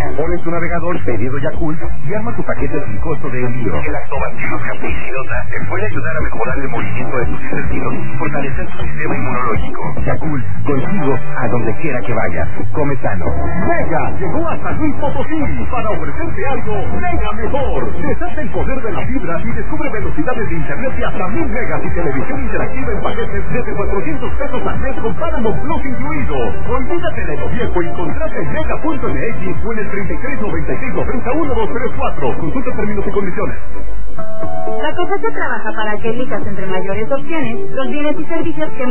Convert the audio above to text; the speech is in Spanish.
Pones tu navegador pedido Yakult y arma tu paquete sin costo de envío. El lactobacillus capriciosa te puede ayudar a mejorar el movimiento de tus intestinos y fortalecer tu sistema inmunológico. Yakult, contigo a donde quiera que vayas. Come sano. Mega llegó a San Luis Potosí para ofrecerte algo mega mejor. Desata el poder de la fibra y descubre velocidades de internet de hasta 1000 megas y televisión interactiva en paquetes desde 400 pesos al mes con Paramount Plus incluido. Olvídate de lo viejo y contrata en mega.mx o en el 3396901234. Consulta términos y condiciones. La COFESE trabaja para que elijas entre mayores opciones los bienes y servicios que